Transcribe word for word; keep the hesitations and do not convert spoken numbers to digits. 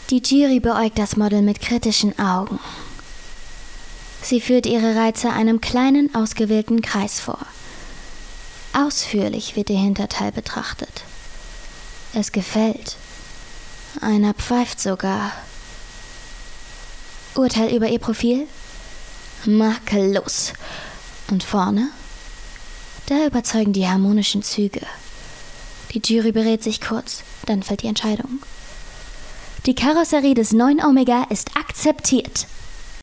Die Jury beäugt das Model mit kritischen Augen. Sie führt ihre Reize einem kleinen, ausgewählten Kreis vor. Ausführlich wird ihr Hinterteil betrachtet. Es gefällt. Einer pfeift sogar. Urteil über ihr Profil? Makellos. Und vorne? Da überzeugen die harmonischen Züge. Die Jury berät sich kurz, dann fällt die Entscheidung. Die Karosserie des neuen Omega ist akzeptiert.